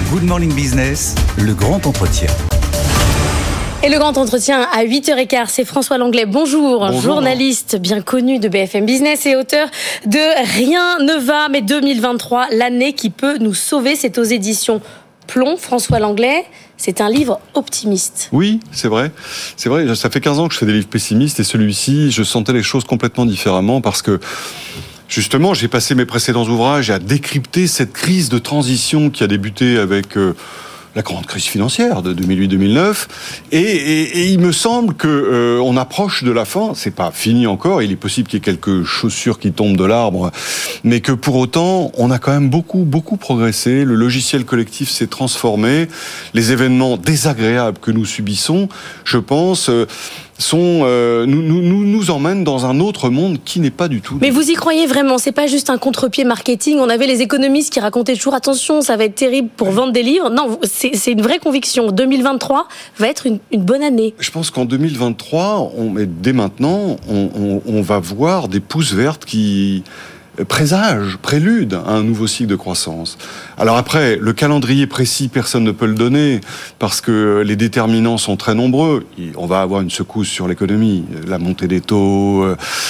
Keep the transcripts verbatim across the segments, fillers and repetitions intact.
Good Morning Business, le grand entretien. Et le grand entretien à huit heures quinze, c'est François Langlais. Bonjour, Bonjour, journaliste bien connu de B F M Business et auteur de Rien ne va, mais deux mille vingt-trois, l'année qui peut nous sauver. C'est aux éditions Plomb. François Langlais, c'est un livre optimiste. Oui, c'est vrai. C'est vrai, ça fait quinze ans que je fais des livres pessimistes et celui-ci, je sentais les choses complètement différemment parce que justement, j'ai passé mes précédents ouvrages à décrypter cette crise de transition qui a débuté avec euh, la grande crise financière de deux mille huit deux mille neuf, et, et, et il me semble que euh, on approche de la fin. C'est pas fini encore. Il est possible qu'il y ait quelques chaussures qui tombent de l'arbre, mais que pour autant, on a quand même beaucoup, beaucoup progressé. Le logiciel collectif s'est transformé. Les événements désagréables que nous subissons, je pense, euh, sont euh, nous, nous, nous nous emmènent dans un autre monde qui n'est pas du tout. Mais vous y croyez vraiment? C'est pas juste un contre-pied marketing. On avait les économistes qui racontaient toujours attention, ça va être terrible pour vendre des livres. Non, c'est, c'est une vraie conviction. deux mille vingt-trois va être une, une bonne année. Je pense qu'en deux mille vingt-trois, on, et dès maintenant, on, on, on va voir des pousses vertes qui présage, prélude à un nouveau cycle de croissance. Alors après, le calendrier précis, personne ne peut le donner, parce que les déterminants sont très nombreux. On va avoir une secousse sur l'économie, la montée des taux,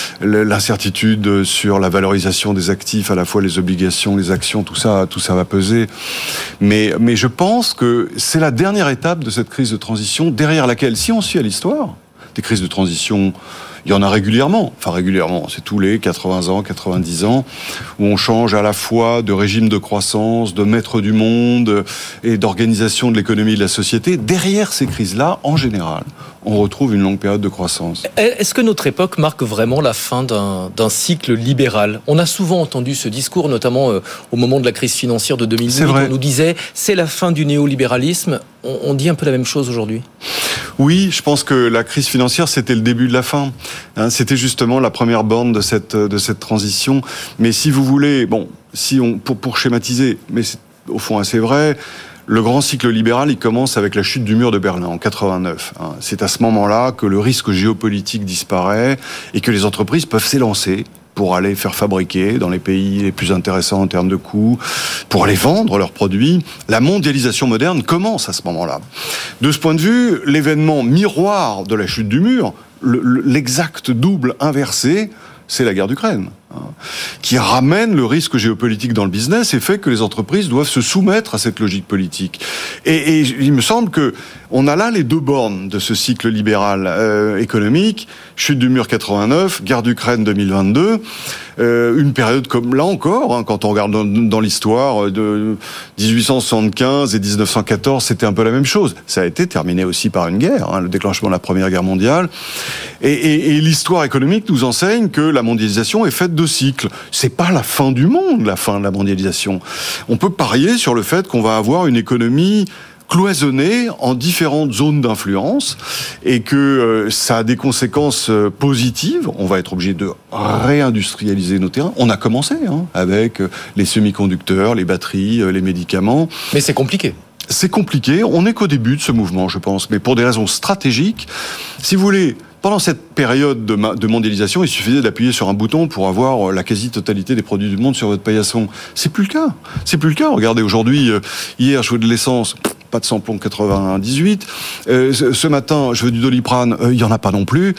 l'incertitude sur la valorisation des actifs, à la fois les obligations, les actions, tout ça, tout ça va peser. Mais, mais je pense que c'est la dernière étape de cette crise de transition, derrière laquelle, si on suit à l'histoire, des crises de transition, il y en a régulièrement, enfin régulièrement, c'est tous les quatre-vingts ans, quatre-vingt-dix ans, où on change à la fois de régime de croissance, de maître du monde et d'organisation de l'économie et de la société. Derrière ces crises-là, en général, on retrouve une longue période de croissance. Est-ce que notre époque marque vraiment la fin d'un, d'un cycle libéral ? On a souvent entendu ce discours, notamment euh, au moment de la crise financière de deux mille huit. On nous disait c'est la fin du néolibéralisme. On, on dit un peu la même chose aujourd'hui. Oui, je pense que la crise financière, c'était le début de la fin. Hein, c'était justement la première borne de cette, de cette transition. Mais si vous voulez, bon, si on, pour, pour schématiser, mais c'est au fond assez vrai, le grand cycle libéral, il commence avec la chute du mur de Berlin en quatre-vingt-neuf. Hein. C'est à ce moment-là que le risque géopolitique disparaît et que les entreprises peuvent s'élancer pour aller faire fabriquer dans les pays les plus intéressants en termes de coûts, pour aller vendre leurs produits. La mondialisation moderne commence à ce moment-là. De ce point de vue, l'événement miroir de la chute du mur, le, le, l'exact double inversé, c'est la guerre d'Ukraine, hein, qui ramène le risque géopolitique dans le business et fait que les entreprises doivent se soumettre à cette logique politique. Et, et il me semble que on a là les deux bornes de ce cycle libéral euh, économique, chute du mur quatre-vingt-neuf, guerre d'Ukraine deux mille vingt-deux, euh, une période comme là encore, hein, quand on regarde dans, dans l'histoire de dix-huit cent soixante-quinze et dix-neuf cent quatorze, c'était un peu la même chose. Ça a été terminé aussi par une guerre, hein, le déclenchement de la Première Guerre mondiale. Et, et, et l'histoire économique nous enseigne que la mondialisation est faite de cycles. C'est pas la fin du monde, la fin de la mondialisation. On peut parier sur le fait qu'on va avoir une économie cloisonnée en différentes zones d'influence et que euh, ça a des conséquences euh, positives. On va être obligé de réindustrialiser nos terrains. On a commencé hein, avec euh, les semi-conducteurs, les batteries, euh, les médicaments. Mais c'est compliqué. C'est compliqué. On n'est qu'au début de ce mouvement, je pense. Mais pour des raisons stratégiques, si vous voulez, pendant cette période de, ma- de mondialisation, il suffisait d'appuyer sur un bouton pour avoir la quasi-totalité des produits du monde sur votre paillasson. C'est plus le cas. C'est plus le cas. Regardez, aujourd'hui, euh, hier, je veux de l'essence, pas de samplon quatre-vingt-dix-huit. Euh, ce, ce matin, je veux du Doliprane, il euh, y en a pas non plus.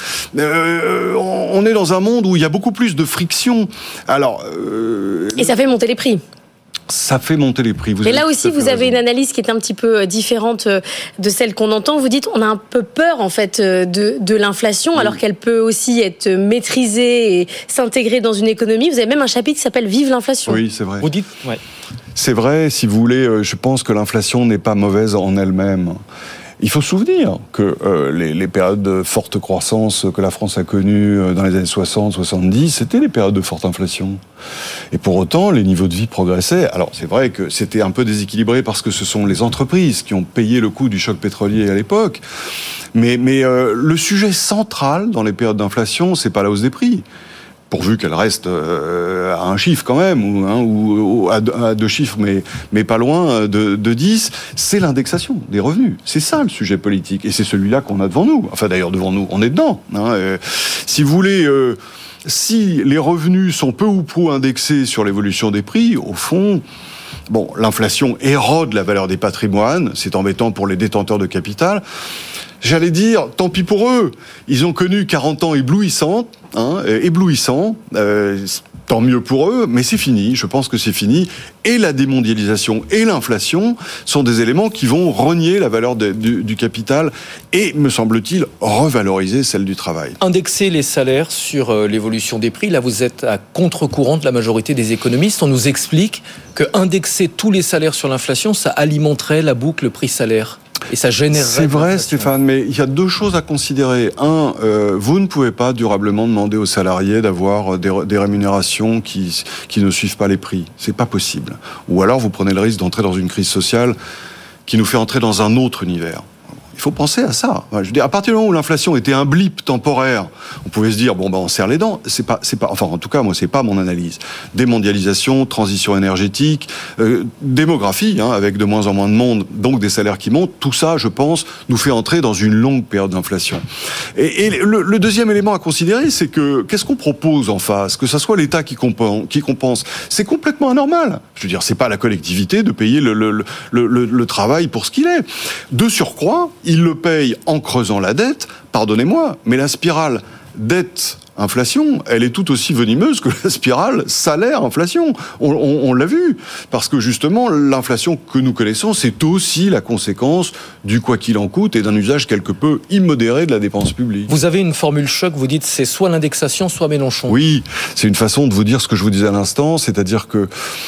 Euh, on est dans un monde où il y a beaucoup plus de friction. Alors, euh, et ça fait monter les prix. Ça fait monter les prix. Vous Mais là aussi, vous avez raison. une analyse qui est un petit peu différente de celle qu'on entend. Vous dites, on a un peu peur en fait de, de l'inflation, oui, alors qu'elle peut aussi être maîtrisée et s'intégrer dans une économie. Vous avez même un chapitre qui s'appelle Vive l'inflation. Oui, c'est vrai. Vous dites, ouais. C'est vrai, si vous voulez, je pense que l'inflation n'est pas mauvaise en elle-même. Il faut se souvenir que euh, les, les périodes de forte croissance que la France a connues dans les années soixante soixante-dix, c'était des périodes de forte inflation. Et pour autant, les niveaux de vie progressaient. Alors, c'est vrai que c'était un peu déséquilibré parce que ce sont les entreprises qui ont payé le coût du choc pétrolier à l'époque. Mais, mais euh, le sujet central dans les périodes d'inflation, c'est pas la hausse des prix, pourvu qu'elle reste euh, à un chiffre quand même, ou, hein, ou, ou à, deux, à deux chiffres, mais, mais pas loin de, de dix, c'est l'indexation des revenus. C'est ça le sujet politique, et c'est celui-là qu'on a devant nous. Enfin d'ailleurs, devant nous, on est dedans. Hein, euh, si vous voulez... Euh, si les revenus sont peu ou prou indexés sur l'évolution des prix, au fond... Bon, l'inflation érode la valeur des patrimoines, c'est embêtant pour les détenteurs de capital. J'allais dire, tant pis pour eux. Ils ont connu quarante ans éblouissants, hein, éblouissants. Euh, tant mieux pour eux, mais c'est fini. Je pense que c'est fini. Et la démondialisation et l'inflation sont des éléments qui vont renier la valeur de, du, du capital et, me semble-t-il, revaloriser celle du travail. Indexer les salaires sur l'évolution des prix, là vous êtes à contre-courant de la majorité des économistes. On nous explique que indexer tous les salaires sur l'inflation, ça alimenterait la boucle prix-salaire. Et ça générerait... C'est vrai, Stéphane, mais il y a deux choses à considérer. Un, euh, vous ne pouvez pas durablement demander aux salariés d'avoir des, des rémunérations qui, qui ne suivent pas les prix. C'est pas possible. Ou alors vous prenez le risque d'entrer dans une crise sociale qui nous fait entrer dans un autre univers. Il faut penser à ça. Je veux dire, à partir du moment où l'inflation était un blip temporaire, on pouvait se dire bon ben on serre les dents. C'est pas, c'est pas. Enfin, en tout cas, moi, c'est pas mon analyse. Démondialisation, transition énergétique, euh, démographie, hein, avec de moins en moins de monde, donc des salaires qui montent. Tout ça, je pense, nous fait entrer dans une longue période d'inflation. Et, et le, le deuxième élément à considérer, c'est que qu'est-ce qu'on propose en face, que ça soit l'État qui compense, qui compense, c'est complètement anormal. Je veux dire, c'est pas à la collectivité de payer le, le, le, le, le travail pour ce qu'il est. De surcroît, il le paye en creusant la dette, pardonnez-moi, mais la spirale dette-inflation, elle est tout aussi venimeuse que la spirale salaire-inflation. On, on, on l'a vu, parce que justement, l'inflation que nous connaissons, c'est aussi la conséquence du quoi qu'il en coûte et d'un usage quelque peu immodéré de la dépense publique. Vous avez une formule choc, vous dites c'est soit l'indexation, soit Mélenchon. Oui, c'est une façon de vous dire ce que je vous disais à l'instant, c'est-à-dire que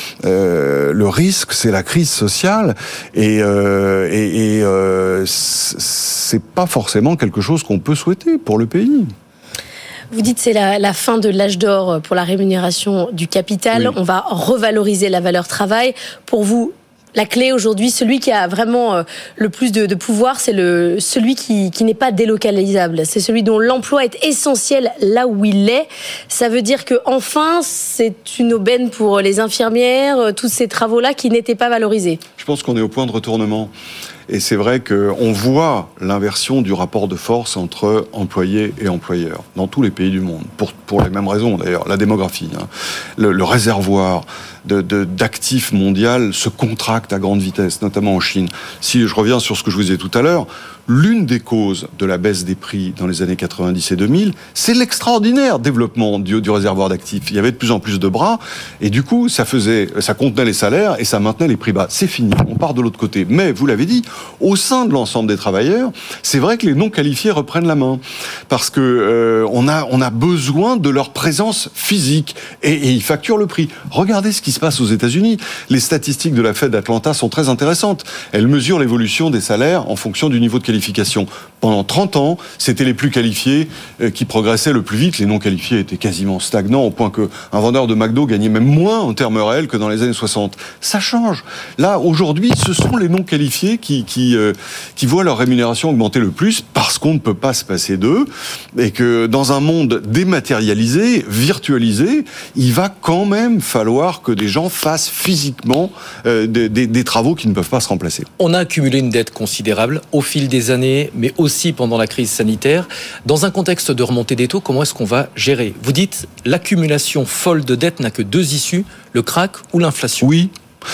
euh, le risque, c'est la crise sociale, et, euh, et, et euh, c'est pas forcément quelque chose qu'on peut souhaiter pour le pays. Vous dites que c'est la, la fin de l'âge d'or pour la rémunération du capital. Oui. On va revaloriser la valeur travail. Pour vous, la clé aujourd'hui, celui qui a vraiment le plus de, de pouvoir, c'est le, celui qui, qui n'est pas délocalisable. C'est celui dont l'emploi est essentiel là où il est. Ça veut dire que enfin, c'est une aubaine pour les infirmières, tous ces travaux-là qui n'étaient pas valorisés. Je pense qu'on est au point de retournement. Et c'est vrai qu'on voit l'inversion du rapport de force entre employés et employeurs dans tous les pays du monde, pour, pour les mêmes raisons d'ailleurs, la démographie. Hein. Le, le réservoir de, de, d'actifs mondial se contracte à grande vitesse, notamment en Chine. Si je reviens sur ce que je vous disais tout à l'heure, l'une des causes de la baisse des prix dans les années quatre-vingt-dix et deux mille, c'est l'extraordinaire développement du, du réservoir d'actifs. Il y avait de plus en plus de bras, et du coup, ça faisait, ça contenait les salaires et ça maintenait les prix bas. C'est fini, on part de l'autre côté. Mais, vous l'avez dit, au sein de l'ensemble des travailleurs, c'est vrai que les non qualifiés reprennent la main, parce que euh, on a, on a besoin de leur présence physique, et, et ils facturent le prix. Regardez ce qui se passe aux États-Unis. Les statistiques de la Fed d'Atlanta sont très intéressantes. Elles mesurent l'évolution des salaires en fonction du niveau de qualification. Pendant trente ans, c'était les plus qualifiés qui progressaient le plus vite. Les non qualifiés étaient quasiment stagnants, au point qu'un vendeur de McDo gagnait même moins en termes réels que dans les années soixante. Ça change. Là, aujourd'hui, ce sont les non qualifiés qui, qui, euh, qui voient leur rémunération augmenter le plus, parce qu'on ne peut pas se passer d'eux, et que dans un monde dématérialisé, virtualisé, il va quand même falloir que des gens fassent physiquement euh, des, des, des travaux qui ne peuvent pas se remplacer. On a accumulé une dette considérable au fil des années, mais aussi pendant la crise sanitaire. Dans un contexte de remontée des taux, comment est-ce qu'on va gérer ? Vous dites, l'accumulation folle de dettes n'a que deux issues, le krach ou l'inflation. Oui.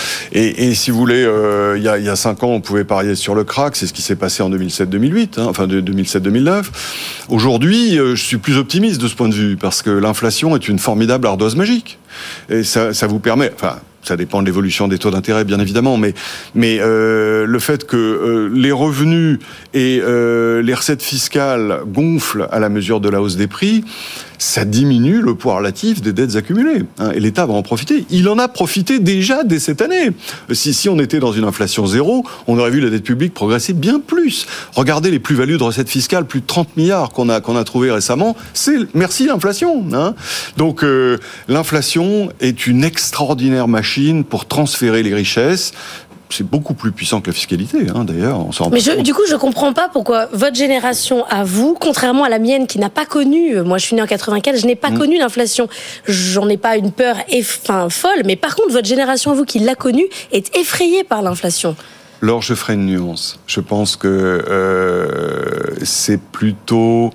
Et, et si vous voulez, euh, il y a, il y a cinq ans, on pouvait parier sur le krach, c'est ce qui s'est passé en deux mille sept deux mille huit, hein, enfin de deux mille sept deux mille neuf. Aujourd'hui, euh, je suis plus optimiste de ce point de vue, parce que l'inflation est une formidable ardoise magique. Et ça, ça vous permet... Enfin, ça dépend de l'évolution des taux d'intérêt, bien évidemment, mais, mais euh, le fait que euh, les revenus et euh, les recettes fiscales gonflent à la mesure de la hausse des prix, ça diminue le poids relatif des dettes accumulées. Hein, et l'État va en profiter. Il en a profité déjà dès cette année. Si, si on était dans une inflation zéro, on aurait vu la dette publique progresser bien plus. Regardez les plus-values de recettes fiscales, plus de trente milliards qu'on a, qu'on a trouvé récemment. C'est merci l'inflation. Hein. Donc euh, l'inflation est une extraordinaire machine pour transférer les richesses. C'est beaucoup plus puissant que la fiscalité, hein, d'ailleurs. On s'en rend Mais je, compte. du coup, je comprends pas pourquoi votre génération, à vous, contrairement à la mienne qui n'a pas connu, moi je suis née en quatre-vingt-quatre, je n'ai pas mmh. connu l'inflation. J'en ai pas une peur eff, enfin, folle, mais par contre, votre génération, à vous, qui l'a connue, est effrayée par l'inflation. Alors, je ferai une nuance. Je pense que euh, c'est plutôt,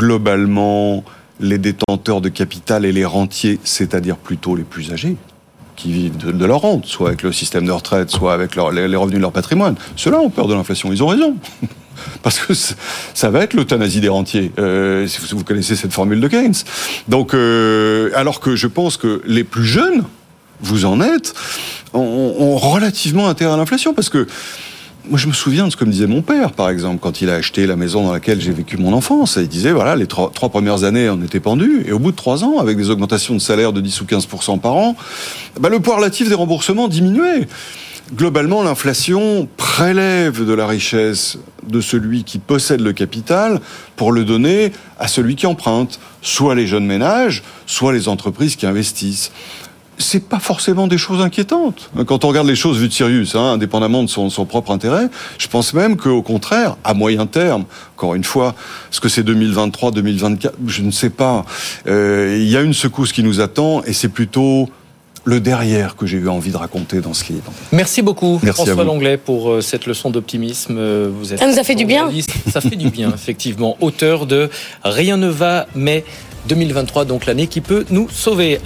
globalement, les détenteurs de capital et les rentiers, c'est-à-dire plutôt les plus âgés. qui vivent de, de leur rente, soit avec le système de retraite, soit avec leur, les, les revenus de leur patrimoine. Ceux-là ont peur de l'inflation. Ils ont raison. Parce que ça va être l'euthanasie des rentiers, euh, si vous, vous connaissez cette formule de Keynes. Donc, euh, alors que je pense que les plus jeunes, vous en êtes, ont, ont relativement intérêt à l'inflation. Parce que moi, je me souviens de ce que me disait mon père, par exemple, quand il a acheté la maison dans laquelle j'ai vécu mon enfance. Il disait, voilà, les trois, trois premières années, on était pendus. Et au bout de trois ans, avec des augmentations de salaire de dix ou quinze pour cent par an, bah, le poids relatif des remboursements diminuait. Globalement, l'inflation prélève de la richesse de celui qui possède le capital pour le donner à celui qui emprunte, soit les jeunes ménages, soit les entreprises qui investissent. C'est pas forcément des choses inquiétantes. Quand on regarde les choses vues de Sirius, hein, indépendamment de son, son propre intérêt, je pense même qu'au contraire, à moyen terme, encore une fois, ce que c'est deux mille vingt-trois, deux mille vingt-quatre, je ne sais pas, euh, il y a une secousse qui nous attend et c'est plutôt le derrière que j'ai eu envie de raconter dans ce livre. Merci beaucoup, Merci François Langlais, pour cette leçon d'optimisme. Vous êtes Ça nous a fait du bien. Ça fait du bien, effectivement. Auteur de Rien ne va, mais deux mille vingt-trois, donc l'année qui peut nous sauver.